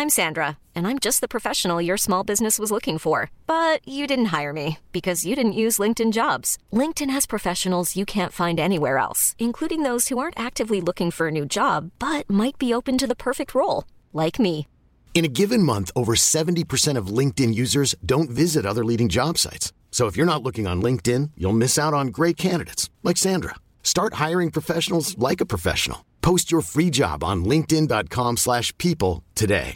I'm Sandra, and I'm just the professional your small business was looking for. But you didn't hire me because you didn't use LinkedIn Jobs. LinkedIn has professionals you can't find anywhere else, including those who aren't actively looking for a new job, but might be open to the perfect role, like me. In a given month, over 70% of LinkedIn users don't visit other leading job sites. So if you're not looking on LinkedIn, you'll miss out on great candidates like Sandra. Start hiring professionals like a professional. Post your free job on linkedin.com/people today.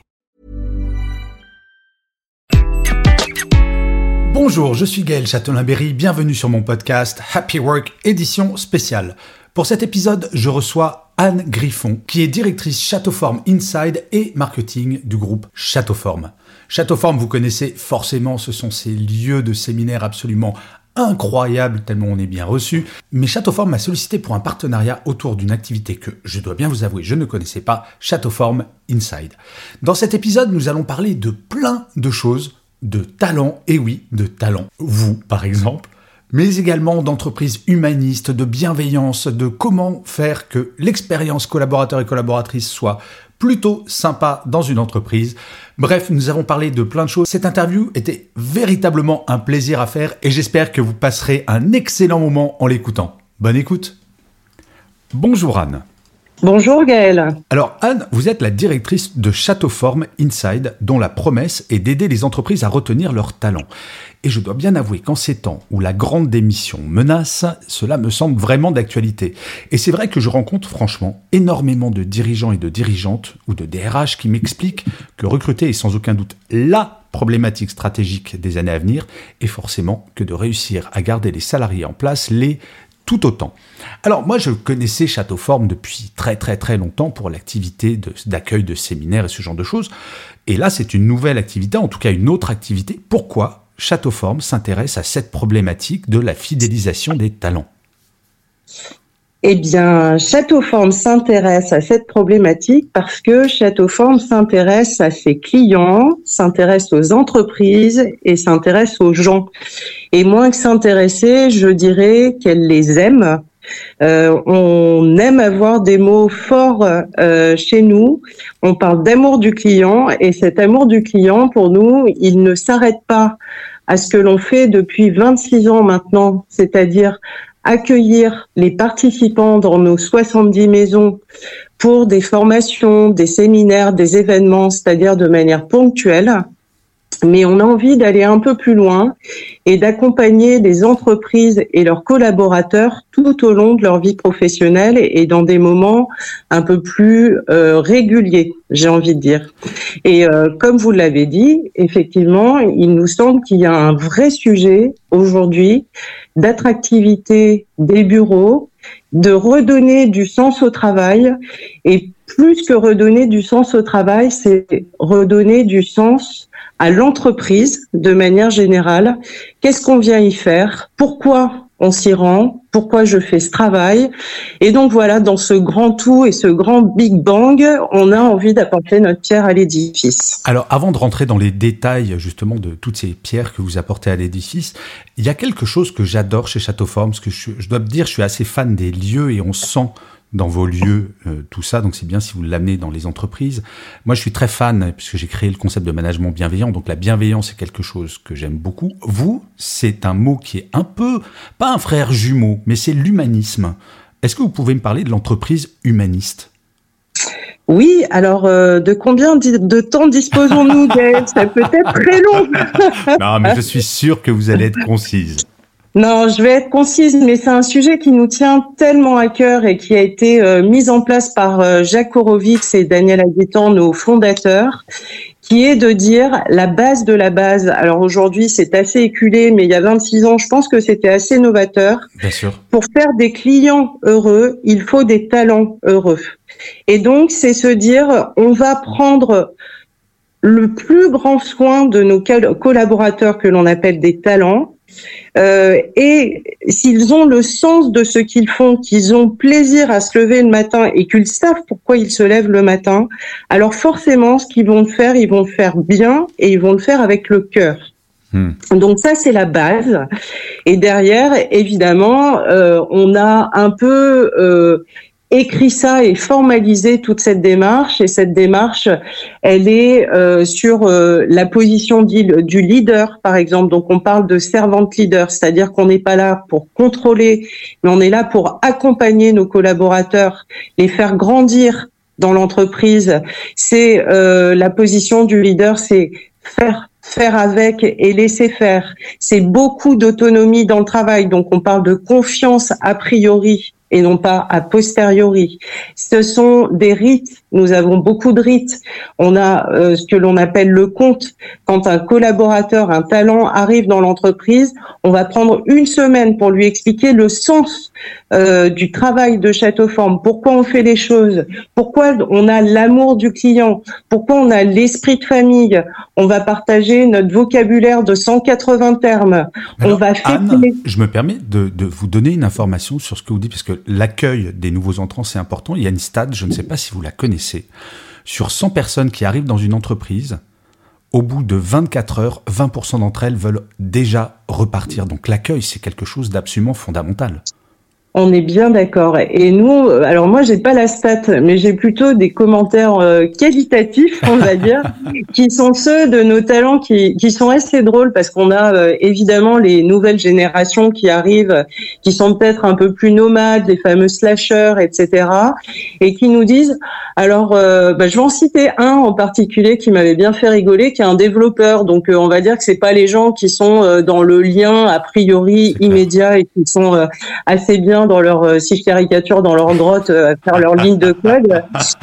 Bonjour, je suis Gaël Châtelain-Berry, bienvenue sur mon podcast Happy Work édition spéciale. Pour cet épisode, je reçois Anne Griffon, qui est directrice Châteauforme Inside et marketing du groupe Châteauforme. Châteauforme, vous connaissez forcément, ce sont ces lieux de séminaires absolument incroyables, tellement on est bien reçu. Mais Châteauforme m'a sollicité pour un partenariat autour d'une activité que, je dois bien vous avouer, je ne connaissais pas, Châteauforme Inside. Dans cet épisode, nous allons parler de plein de choses, de talents, et oui, de talents. Vous, par exemple, mais également d'entreprises humanistes, de bienveillance, de comment faire que l'expérience collaborateur et collaboratrice soit plutôt sympa dans une entreprise. Bref, nous avons parlé de plein de choses. Cette interview était véritablement un plaisir à faire et j'espère que vous passerez un excellent moment en l'écoutant. Bonne écoute. Bonjour Anne. Bonjour Gaël. Alors Anne, vous êtes la directrice de Châteauforme Inside, dont la promesse est d'aider les entreprises à retenir leurs talents. Et je dois bien avouer qu'en ces temps où la grande démission menace, cela me semble vraiment d'actualité. Et c'est vrai que je rencontre franchement énormément de dirigeants et de dirigeantes ou de DRH qui m'expliquent que recruter est sans aucun doute la problématique stratégique des années à venir et forcément que de réussir à garder les salariés en place l'est tout autant. Alors moi je connaissais Châteauforme depuis très longtemps pour l'activité d'accueil de séminaires et ce genre de choses. Et là c'est une nouvelle activité, en tout cas une autre activité. Pourquoi Châteauforme s'intéresse à cette problématique de la fidélisation des talents? Eh bien, Châteauforme s'intéresse à cette problématique parce que Châteauforme s'intéresse à ses clients, s'intéresse aux entreprises et s'intéresse aux gens. Et moins que s'intéresser, je dirais qu'elle les aime. On aime avoir des mots forts chez nous. On parle d'amour du client et cet amour du client, pour nous, il ne s'arrête pas à ce que l'on fait depuis 26 ans maintenant, c'est-à-dire accueillir les participants dans nos 70 maisons pour des formations, des séminaires, des événements, c'est-à-dire de manière ponctuelle. Mais on a envie d'aller un peu plus loin et d'accompagner les entreprises et leurs collaborateurs tout au long de leur vie professionnelle et dans des moments un peu plus réguliers, j'ai envie de dire. Et comme vous l'avez dit, effectivement, il nous semble qu'il y a un vrai sujet aujourd'hui d'attractivité des bureaux, de redonner du sens au travail et plus que redonner du sens au travail, c'est redonner du sens à l'entreprise de manière générale. Qu'est-ce qu'on vient y faire? Pourquoi on s'y rend? Pourquoi je fais ce travail? Et donc voilà, dans ce grand tout et ce grand Big Bang, on a envie d'apporter notre pierre à l'édifice. Alors avant de rentrer dans les détails justement de toutes ces pierres que vous apportez à l'édifice, il y a quelque chose que j'adore chez Châteauforme, parce que je dois me dire, je suis assez fan des lieux et on sent dans vos lieux, tout ça, donc c'est bien si vous l'amenez dans les entreprises. Moi, je suis très fan, puisque j'ai créé le concept de management bienveillant, donc la bienveillance, c'est quelque chose que j'aime beaucoup. Vous, c'est un mot qui est un peu, pas un frère jumeau, mais c'est l'humanisme. Est-ce que vous pouvez me parler de l'entreprise humaniste ? Oui, alors de combien de temps disposons-nous, Gaël ? Ça peut être très long. Non, mais je suis sûr que vous allez être concise. Non, je vais être concise, mais c'est un sujet qui nous tient tellement à cœur et qui a été mis en place par Jacques Horowitz et Daniel Aguetan, nos fondateurs, qui est de dire la base de la base. Alors aujourd'hui, c'est assez éculé, mais il y a 26 ans, je pense que c'était assez novateur. Bien sûr. Pour faire des clients heureux, il faut des talents heureux. Et donc, c'est se dire, on va prendre le plus grand soin de nos collaborateurs que l'on appelle des talents. Et s'ils ont le sens de ce qu'ils font, qu'ils ont plaisir à se lever le matin et qu'ils savent pourquoi ils se lèvent le matin, alors forcément, ce qu'ils vont faire, ils vont le faire bien et ils vont le faire avec le cœur. Donc ça, c'est la base. Et derrière, évidemment, on a un peu écrit ça et formalisé toute cette démarche. Et cette démarche, elle est sur la position du leader, par exemple. Donc, on parle de servant leader, c'est-à-dire qu'on n'est pas là pour contrôler, mais on est là pour accompagner nos collaborateurs, les faire grandir dans l'entreprise. C'est la position du leader, c'est faire avec et laisser faire. C'est beaucoup d'autonomie dans le travail. Donc, on parle de confiance a priori et non pas a posteriori. Ce sont des rites. Nous avons beaucoup de rites. On a ce que l'on appelle le compte. Quand un collaborateur, un talent arrive dans l'entreprise, on va prendre une semaine pour lui expliquer le sens du travail de Châteauforme, pourquoi on fait les choses, pourquoi on a l'amour du client, pourquoi on a l'esprit de famille. On va partager notre vocabulaire de 180 termes. Alors, on va Anne, je me permets de vous donner une information sur ce que vous dites, parce que l'accueil des nouveaux entrants, c'est important. Il y a une stat, je ne sais pas si vous la connaissez. Sur 100 personnes qui arrivent dans une entreprise, au bout de 24 heures, 20% d'entre elles veulent déjà repartir. Donc l'accueil, c'est quelque chose d'absolument fondamental. On est bien d'accord. Et nous, alors moi, j'ai pas la stat, mais j'ai plutôt des commentaires qualitatifs, on va dire, qui sont ceux de nos talents qui sont assez drôles parce qu'on a évidemment les nouvelles générations qui arrivent, qui sont peut-être un peu plus nomades, les fameux slashers, etc., et qui nous disent, alors, je vais en citer un en particulier qui m'avait bien fait rigoler, qui est un développeur. Donc, on va dire que c'est pas les gens qui sont dans le lien a priori immédiat et qui sont assez bien dans leur, si je caricature, dans leur grotte à faire leur ligne de code.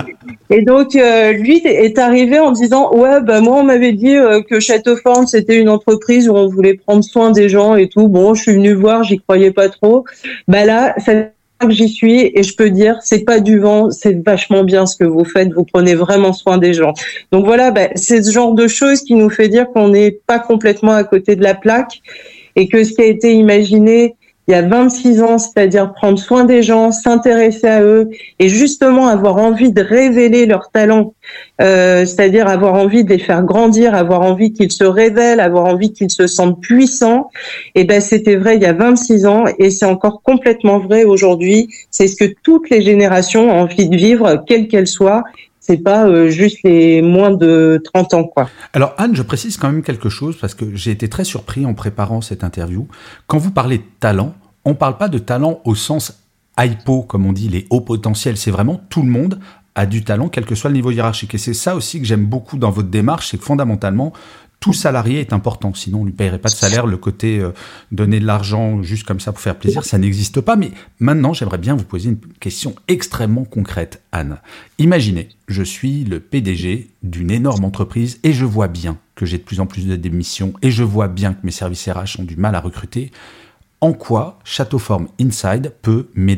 Et donc, lui est arrivé en disant, ouais, moi, on m'avait dit que Châteauforme, c'était une entreprise où on voulait prendre soin des gens et tout. Bon, je suis venu voir, j'y croyais pas trop. Là, ça que j'y suis et je peux dire, c'est pas du vent, c'est vachement bien ce que vous faites, vous prenez vraiment soin des gens. Donc voilà, c'est ce genre de choses qui nous fait dire qu'on n'est pas complètement à côté de la plaque et que ce qui a été imaginé il y a 26 ans, c'est-à-dire prendre soin des gens, s'intéresser à eux et justement avoir envie de révéler leurs talents, c'est-à-dire avoir envie de les faire grandir, avoir envie qu'ils se révèlent, avoir envie qu'ils se sentent puissants. Et c'était vrai il y a 26 ans et c'est encore complètement vrai aujourd'hui. C'est ce que toutes les générations ont envie de vivre, quelles qu'elles soient. C'est pas juste les moins de 30 ans, quoi. Alors Anne, je précise quand même quelque chose parce que j'ai été très surpris en préparant cette interview. Quand vous parlez de talent, on parle pas de talent au sens hypo, comme on dit, les hauts potentiels. C'est vraiment tout le monde a du talent, quel que soit le niveau hiérarchique. Et c'est ça aussi que j'aime beaucoup dans votre démarche, c'est que fondamentalement, tout salarié est important, sinon on ne lui paierait pas de salaire. Le côté donner de l'argent juste comme ça pour faire plaisir, ça n'existe pas. Mais maintenant, j'aimerais bien vous poser une question extrêmement concrète, Anne. Imaginez, je suis le PDG d'une énorme entreprise et je vois bien que j'ai de plus en plus de démissions et je vois bien que mes services RH ont du mal à recruter. En quoi Châteauforme Inside peut m'aider ?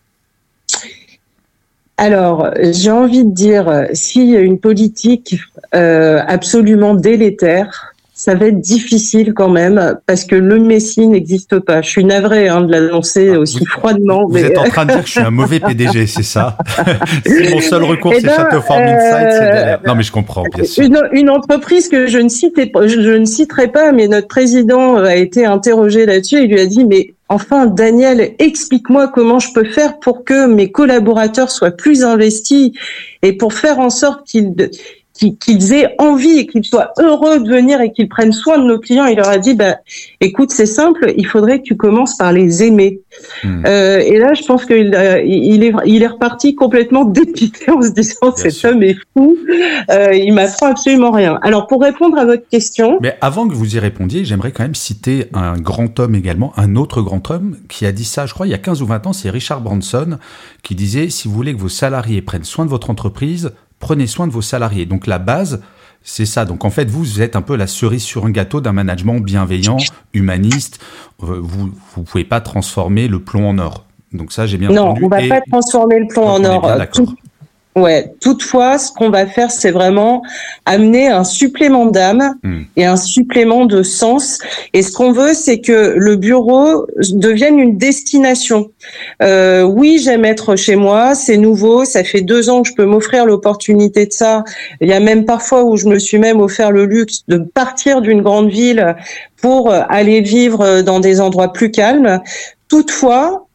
Alors, j'ai envie de dire, s'il y a une politique absolument délétère, ça va être difficile quand même, parce que le Messie n'existe pas. Je suis navrée de l'annoncer aussi froidement. Vous êtes en train de dire que je suis un mauvais PDG, c'est ça? C'est mon seul recours, c'est Châteauforme Inside. Non, mais je comprends, bien sûr. Une entreprise que je ne citerai pas, mais notre président a été interrogé là-dessus et il lui a dit, mais enfin, Daniel, explique-moi comment je peux faire pour que mes collaborateurs soient plus investis et pour faire en sorte qu'ils aient envie et qu'ils soient heureux de venir et qu'ils prennent soin de nos clients. Il leur a dit, écoute, c'est simple, il faudrait que tu commences par les aimer. Et là, je pense qu'il est reparti complètement dépité en se disant, cet homme est fou, il m'apprend absolument rien. Alors, pour répondre à votre question... Mais avant que vous y répondiez, j'aimerais quand même citer un grand homme également, un autre grand homme qui a dit ça, je crois, il y a 15 ou 20 ans, c'est Richard Branson, qui disait, si vous voulez que vos salariés prennent soin de votre entreprise, prenez soin de vos salariés. Donc la base, c'est ça. Donc en fait, vous êtes un peu la cerise sur un gâteau d'un management bienveillant, humaniste. Vous pouvez pas transformer le plomb en or. Donc ça, j'ai bien entendu. Non, on va pas transformer le plomb en or. Ouais. Toutefois, ce qu'on va faire, c'est vraiment amener un supplément d'âme et un supplément de sens. Et ce qu'on veut, c'est que le bureau devienne une destination. Oui, j'aime être chez moi, c'est nouveau, ça fait 2 ans que je peux m'offrir l'opportunité de ça. Il y a même parfois où je me suis même offert le luxe de partir d'une grande ville pour aller vivre dans des endroits plus calmes. Toutefois,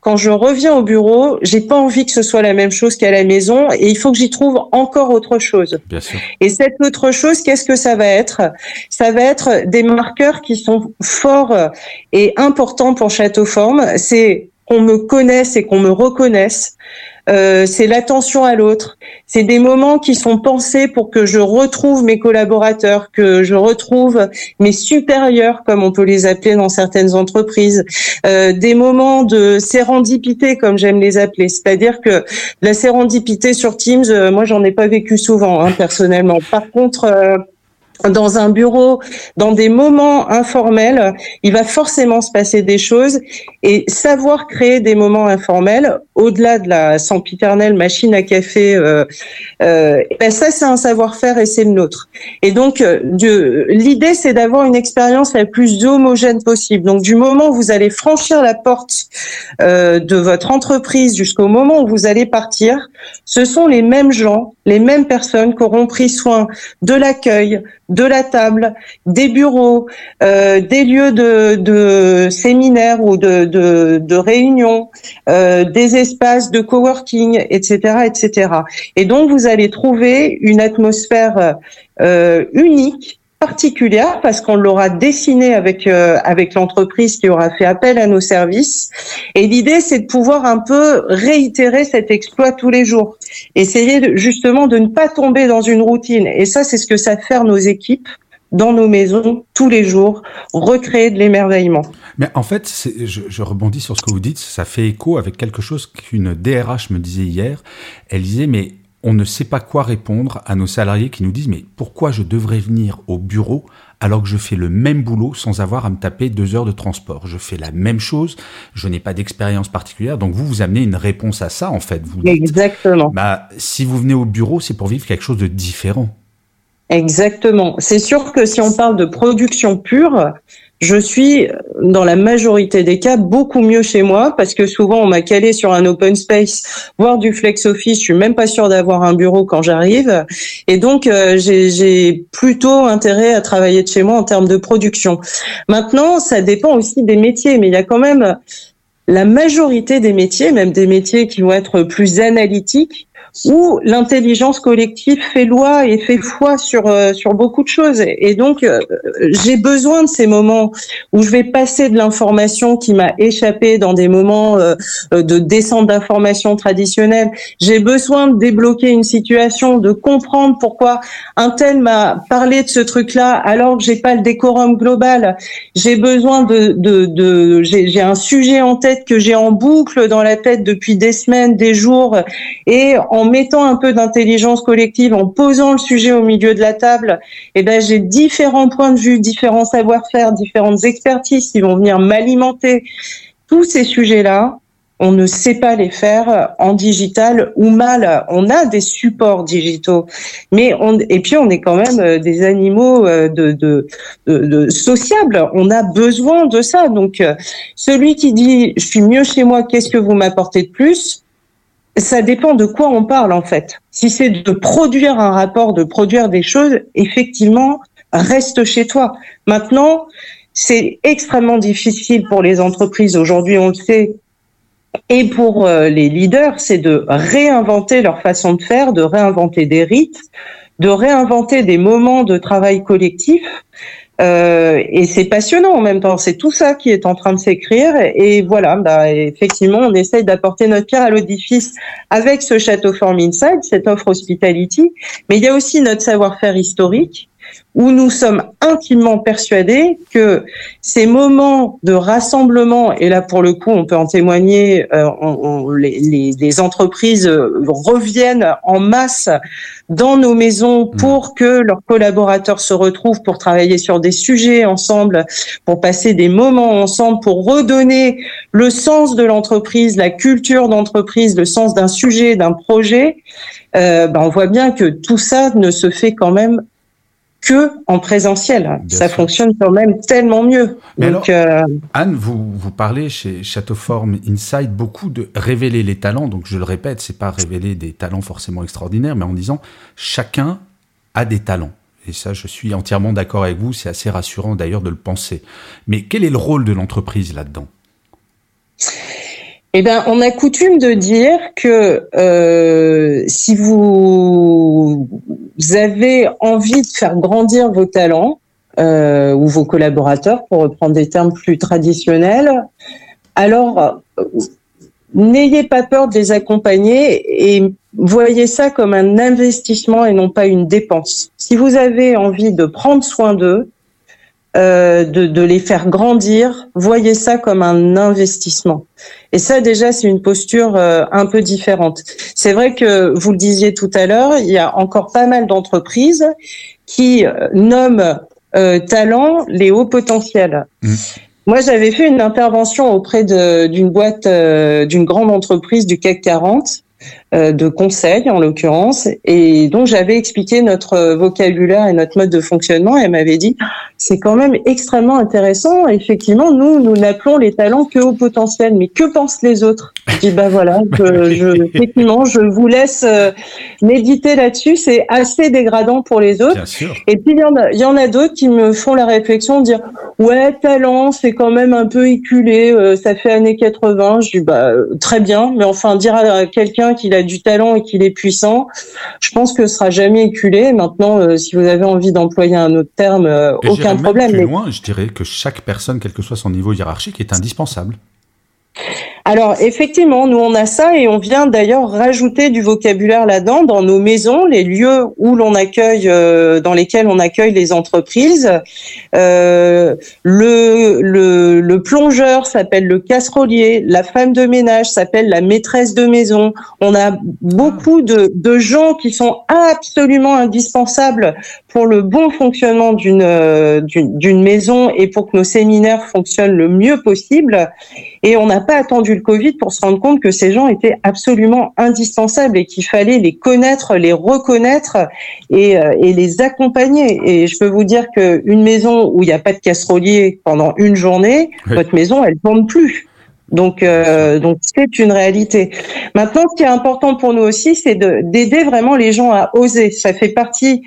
quand je reviens au bureau, j'ai pas envie que ce soit la même chose qu'à la maison et il faut que j'y trouve encore autre chose. Bien sûr. Et cette autre chose, qu'est-ce que ça va être ? Ça va être des marqueurs qui sont forts et importants pour Château Forme. C'est qu'on me connaisse et qu'on me reconnaisse. C'est l'attention à l'autre. C'est des moments qui sont pensés pour que je retrouve mes collaborateurs, que je retrouve mes supérieurs, comme on peut les appeler dans certaines entreprises. Des moments de sérendipité, comme j'aime les appeler. C'est-à-dire que la sérendipité sur Teams, moi, j'en ai pas vécu souvent, personnellement. Par contre, dans un bureau, dans des moments informels, il va forcément se passer des choses et savoir créer des moments informels au-delà de la sempiternelle machine à café, ça c'est un savoir-faire et c'est le nôtre. Et donc l'idée c'est d'avoir une expérience la plus homogène possible. Donc du moment où vous allez franchir la porte de votre entreprise jusqu'au moment où vous allez partir, ce sont les mêmes gens, les mêmes personnes qui auront pris soin de l'accueil, de la table, des bureaux, des lieux de séminaires ou de réunions, des espaces de coworking, etc., etc. Et donc vous allez trouver une atmosphère unique, particulière, parce qu'on l'aura dessinée avec l'entreprise qui aura fait appel à nos services. Et l'idée, c'est de pouvoir un peu réitérer cet exploit tous les jours. Essayer justement de ne pas tomber dans une routine. Et ça, c'est ce que savent faire nos équipes dans nos maisons tous les jours, recréer de l'émerveillement. Mais en fait, je rebondis sur ce que vous dites, ça fait écho avec quelque chose qu'une DRH me disait hier. Elle disait, mais on ne sait pas quoi répondre à nos salariés qui nous disent « Mais pourquoi je devrais venir au bureau alors que je fais le même boulot sans avoir à me taper 2 heures de transport ? Je fais la même chose, je n'ai pas d'expérience particulière. » Donc vous amenez une réponse à ça en fait. Vous dites, exactement. Si vous venez au bureau, c'est pour vivre quelque chose de différent. Exactement. C'est sûr que si on parle de production pure, je suis, dans la majorité des cas, beaucoup mieux chez moi parce que souvent on m'a calé sur un open space, voire du flex office. Je suis même pas sûre d'avoir un bureau quand j'arrive. Et donc, j'ai plutôt intérêt à travailler de chez moi en termes de production. Maintenant, ça dépend aussi des métiers, mais il y a quand même la majorité des métiers, même des métiers qui vont être plus analytiques, où l'intelligence collective fait loi et fait foi sur beaucoup de choses. Et donc, j'ai besoin de ces moments où je vais passer de l'information qui m'a échappé dans des moments de descente d'information traditionnelle. J'ai besoin de débloquer une situation, de comprendre pourquoi un tel m'a parlé de ce truc-là alors que j'ai pas le décorum global. J'ai besoin j'ai un sujet en tête que j'ai en boucle dans la tête depuis des semaines, des jours, et en mettant un peu d'intelligence collective, en posant le sujet au milieu de la table, j'ai différents points de vue, différents savoir-faire, différentes expertises qui vont venir m'alimenter. Tous ces sujets-là, on ne sait pas les faire en digital ou mal. On a des supports digitaux, mais on est quand même des animaux de sociables. On a besoin de ça. Donc, celui qui dit « je suis mieux chez moi, qu'est-ce que vous m'apportez de plus ?» Ça dépend de quoi on parle en fait. Si c'est de produire un rapport, de produire des choses, effectivement, reste chez toi. Maintenant, c'est extrêmement difficile pour les entreprises aujourd'hui, on le sait, et pour les leaders, c'est de réinventer leur façon de faire, de réinventer des rites, de réinventer des moments de travail collectif. Et c'est passionnant en même temps. C'est tout ça qui est en train de s'écrire. Et voilà, effectivement, on essaye d'apporter notre pierre à l'édifice avec ce Château Forme Inside, cette offre hospitality. Mais il y a aussi notre savoir-faire historique, où nous sommes intimement persuadés que ces moments de rassemblement, et là pour le coup on peut en témoigner, les entreprises reviennent en masse dans nos maisons pour que leurs collaborateurs se retrouvent pour travailler sur des sujets ensemble, pour passer des moments ensemble, pour redonner le sens de l'entreprise, la culture d'entreprise, le sens d'un sujet, d'un projet. On voit bien que tout ça ne se fait quand même que en présentiel. Ça fonctionne quand même tellement mieux. Mais donc, Anne, vous parlez chez Château Forme Inside beaucoup de révéler les talents. Donc, je le répète, c'est pas révéler des talents forcément extraordinaires, mais en disant chacun a des talents. Et ça, je suis entièrement d'accord avec vous. C'est assez rassurant d'ailleurs de le penser. Mais quel est le rôle de l'entreprise là-dedans ? Eh ben, on a coutume de dire que si vous avez envie de faire grandir vos talents ou vos collaborateurs, pour reprendre des termes plus traditionnels, alors n'ayez pas peur de les accompagner et voyez ça comme un investissement et non pas une dépense. Si vous avez envie de prendre soin d'eux, de les faire grandir, voyez ça comme un investissement. Et ça, déjà, c'est une posture un peu différente. C'est vrai que, vous le disiez tout à l'heure, il y a encore pas mal d'entreprises qui nomment talent les hauts potentiels. Moi, j'avais fait une intervention auprès d'une boîte, d'une grande entreprise du CAC 40, de conseil en l'occurrence, et donc j'avais expliqué notre vocabulaire et notre mode de fonctionnement. Et elle m'avait dit, c'est quand même extrêmement intéressant. Effectivement, nous n'appelons les talents que au potentiel, mais que pensent les autres? Je dis, voilà, effectivement, je vous laisse méditer là-dessus. C'est assez dégradant pour les autres. Bien sûr. Et puis il y en a d'autres qui me font la réflexion de dire, ouais, talent, c'est quand même un peu éculé, ça fait années 80. Je dis, très bien, mais enfin, dire à quelqu'un qu'il a du talent et qu'il est puissant, je pense que ce sera jamais éculé. Maintenant, si vous avez envie d'employer un autre terme, aucun problème. Plus loin, je dirais que chaque personne, quel que soit son niveau hiérarchique, est indispensable. Alors effectivement, nous on a ça et on vient d'ailleurs rajouter du vocabulaire là-dedans dans nos maisons, les lieux où l'on accueille, dans lesquels on accueille les entreprises. Le plongeur s'appelle le casserolier, la femme de ménage s'appelle la maîtresse de maison. On a beaucoup de gens qui sont absolument indispensables pour le bon fonctionnement d'une maison et pour que nos séminaires fonctionnent le mieux possible. Et on n'a pas attendu le Covid pour se rendre compte que ces gens étaient absolument indispensables et qu'il fallait les connaître, les reconnaître et les accompagner. Et je peux vous dire qu'une maison où il n'y a pas de casserolier pendant une journée, votre maison, elle tourne plus. Donc c'est une réalité. Maintenant, ce qui est important pour nous aussi, c'est d'aider vraiment les gens à oser. Ça fait partie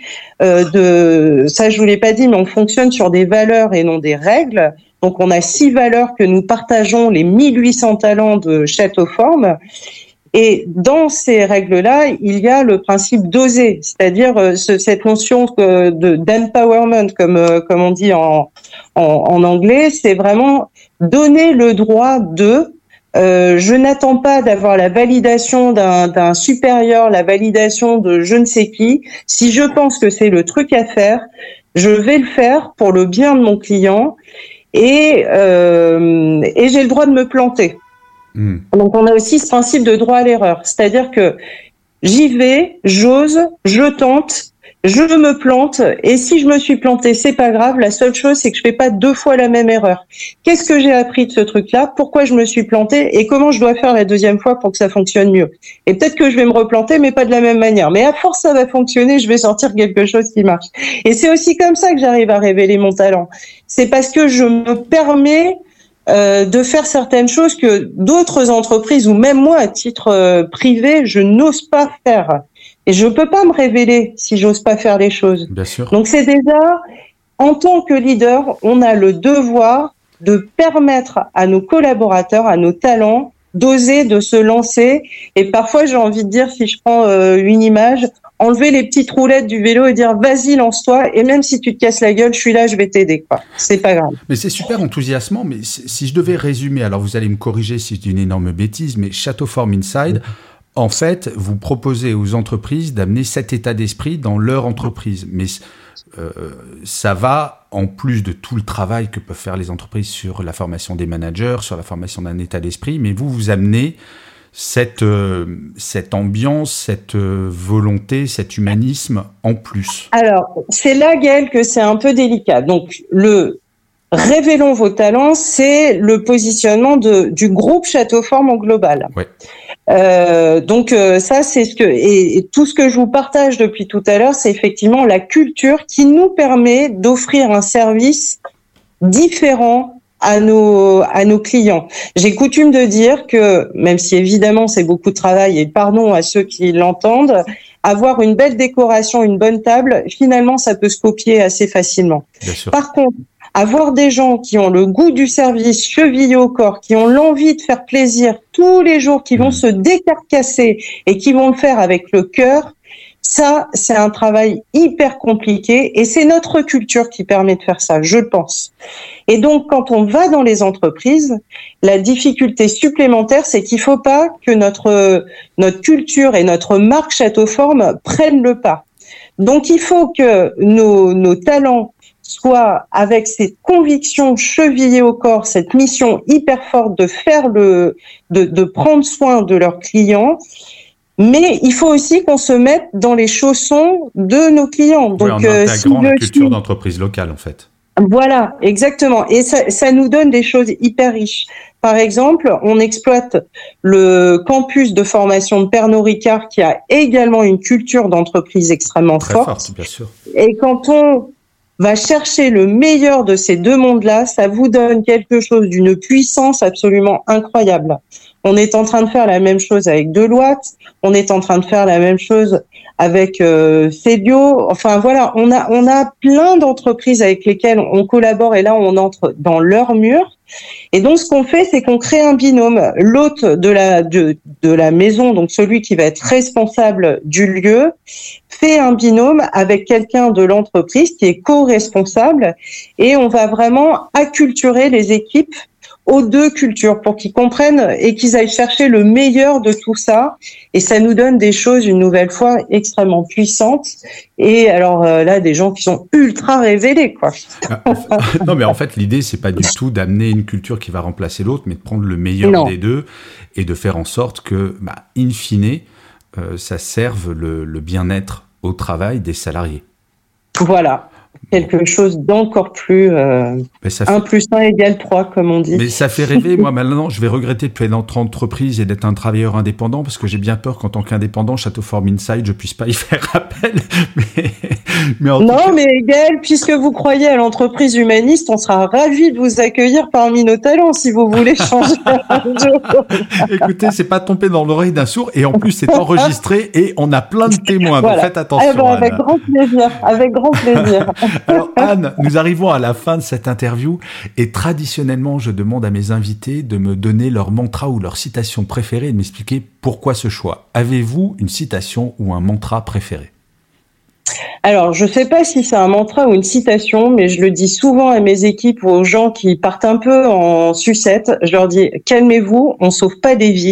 ça, je vous l'ai pas dit, mais on fonctionne sur des valeurs et non des règles. Donc, on a 6 valeurs que nous partageons, les 1800 talents de Châteauforme. Et dans ces règles-là, il y a le principe d'oser, c'est-à-dire cette notion d'empowerment, comme on dit en anglais, c'est vraiment donner le droit de. Je n'attends pas d'avoir la validation d'un supérieur, la validation de je ne sais qui. Si je pense que c'est le truc à faire, je vais le faire pour le bien de mon client. Et j'ai le droit de me planter. Donc on a aussi ce principe de droit à l'erreur, c'est-à-dire que j'y vais, j'ose, je tente, je me plante, et si je me suis plantée, c'est pas grave. La seule chose, c'est que je fais pas 2 fois la même erreur. Qu'est-ce que j'ai appris de ce truc-là? Pourquoi je me suis plantée? Et comment je dois faire la deuxième fois pour que ça fonctionne mieux? Et peut-être que je vais me replanter, mais pas de la même manière. Mais à force, ça va fonctionner, je vais sortir quelque chose qui marche. Et c'est aussi comme ça que j'arrive à révéler mon talent. C'est parce que je me permets de faire certaines choses que d'autres entreprises, ou même moi, à titre privé, je n'ose pas faire. Et je peux pas me révéler si j'ose pas faire les choses. Bien sûr. Donc c'est déjà, en tant que leader, on a le devoir de permettre à nos collaborateurs, à nos talents, d'oser, de se lancer. Et parfois, j'ai envie de dire, si je prends une image, enlever les petites roulettes du vélo et dire vas-y, lance-toi, et même si tu te casses la gueule, je suis là, je vais t'aider, quoi. C'est pas grave. Mais c'est super enthousiasmant, mais si je devais résumer, alors vous allez me corriger si c'est une énorme bêtise, mais Châteauforme Inside, en fait, vous proposez aux entreprises d'amener cet état d'esprit dans leur entreprise. Mais ça va, en plus de tout le travail que peuvent faire les entreprises sur la formation des managers, sur la formation d'un état d'esprit, mais vous amenez cette ambiance, cette volonté, cet humanisme en plus. Alors, c'est là, Gaël, que c'est un peu délicat. Donc, révélons vos talents, c'est le positionnement du groupe Châteauforme en global. Ouais. Donc ça, c'est et tout ce que je vous partage depuis tout à l'heure, c'est effectivement la culture qui nous permet d'offrir un service différent à nos clients. J'ai coutume de dire que, même si évidemment c'est beaucoup de travail, et pardon à ceux qui l'entendent, avoir une belle décoration, une bonne table, finalement ça peut se copier assez facilement. Bien sûr. Par contre, avoir des gens qui ont le goût du service, chevillés au corps, qui ont l'envie de faire plaisir tous les jours, qui vont se décarcasser et qui vont le faire avec le cœur, ça, c'est un travail hyper compliqué et c'est notre culture qui permet de faire ça, je pense. Et donc, quand on va dans les entreprises, la difficulté supplémentaire, c'est qu'il faut pas que notre culture et notre marque Château Forme prennent le pas. Donc, il faut que nos talents soient avec cette conviction chevillée au corps, cette mission hyper forte de faire de prendre soin de leurs clients. Mais il faut aussi qu'on se mette dans les chaussons de nos clients. Donc, en intégrant la culture d'entreprise locale, en fait. Voilà, exactement. Et ça nous donne des choses hyper riches. Par exemple, on exploite le campus de formation de Pernod Ricard qui a également une culture d'entreprise extrêmement forte. Bien sûr. Et quand on va chercher le meilleur de ces deux mondes-là, ça vous donne quelque chose d'une puissance absolument incroyable. On est en train de faire la même chose avec Deloitte, on est en train de faire la même chose avec Cédio. Enfin voilà, on a plein d'entreprises avec lesquelles on collabore et là on entre dans leur mur. Et donc ce qu'on fait, c'est qu'on crée un binôme. L'hôte de la maison, donc celui qui va être responsable du lieu, fait un binôme avec quelqu'un de l'entreprise qui est co-responsable et on va vraiment acculturer les équipes aux deux cultures pour qu'ils comprennent et qu'ils aillent chercher le meilleur de tout ça. Et ça nous donne des choses, une nouvelle fois, extrêmement puissantes. Et alors là, des gens qui sont ultra révélés, quoi. Non, mais en fait, l'idée, c'est pas du tout d'amener une culture qui va remplacer l'autre, mais de prendre le meilleur des deux et de faire en sorte que, in fine, ça serve le bien-être au travail des salariés. Voilà. Quelque chose d'encore plus 1 plus 1 égale 3, comme on dit. Mais ça fait rêver. Moi, maintenant, je vais regretter de être dans notre entreprise et d'être un travailleur indépendant parce que j'ai bien peur qu'en tant qu'indépendant, Château Forme Inside, je puisse pas y faire appel. Mais Gaël, puisque vous croyez à l'entreprise humaniste, on sera ravis de vous accueillir parmi nos talents si vous voulez changer un jour. Écoutez, c'est pas tombé dans l'oreille d'un sourd et en plus, c'est enregistré et on a plein de témoins. Voilà. Donc faites attention. Avec grand plaisir. Avec grand plaisir. Alors Anne, nous arrivons à la fin de cette interview et traditionnellement, je demande à mes invités de me donner leur mantra ou leur citation préférée et de m'expliquer pourquoi ce choix. Avez-vous une citation ou un mantra préféré ? Alors, je ne sais pas si c'est un mantra ou une citation, mais je le dis souvent à mes équipes ou aux gens qui partent un peu en sucette. Je leur dis « Calmez-vous, on ne sauve pas des vies ».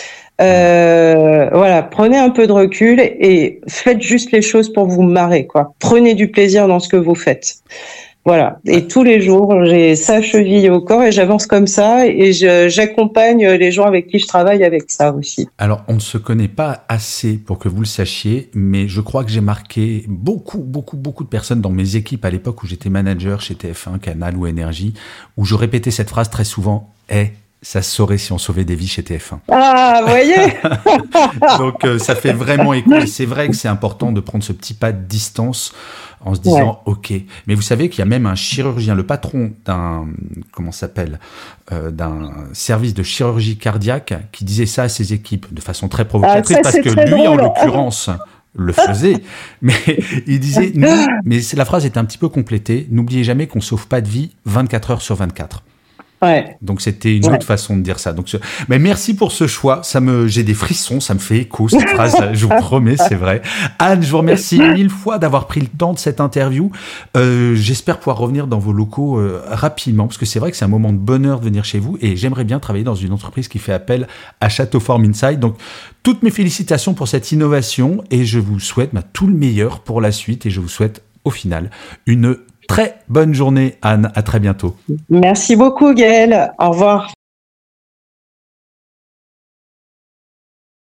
Voilà, prenez un peu de recul et faites juste les choses pour vous marrer, quoi. Prenez du plaisir dans ce que vous faites. Voilà. Et tous les jours, j'ai ça chevillé au corps et j'avance comme ça et j'accompagne les gens avec qui je travaille avec ça aussi. Alors, on ne se connaît pas assez pour que vous le sachiez, mais je crois que j'ai marqué beaucoup de personnes dans mes équipes à l'époque où j'étais manager chez TF1, Canal ou Énergie, où je répétais cette phrase très souvent, ça se saurait si on sauvait des vies chez TF1. Ah, vous voyez. Donc, ça fait vraiment écho. Et c'est vrai que c'est important de prendre ce petit pas de distance en se disant, OK. Mais vous savez qu'il y a même un chirurgien, le patron d'un service de chirurgie cardiaque qui disait ça à ses équipes de façon très provocatrice parce que lui, drôle. En l'occurrence, le faisait. Mais il disait, mais la phrase était un petit peu complétée. N'oubliez jamais qu'on sauve pas de vie 24 heures sur 24. Ouais. Donc c'était une autre façon de dire ça. Donc mais merci pour ce choix. J'ai des frissons, ça me fait écho cette phrase. Je vous promets, c'est vrai. Anne, je vous remercie 1000 fois d'avoir pris le temps de cette interview. J'espère pouvoir revenir dans vos locaux rapidement parce que c'est vrai que c'est un moment de bonheur de venir chez vous et j'aimerais bien travailler dans une entreprise qui fait appel à Château Forme Inside. Donc toutes mes félicitations pour cette innovation et je vous souhaite tout le meilleur pour la suite et je vous souhaite au final une très bonne journée, Anne. À très bientôt. Merci beaucoup, Gaël. Au revoir.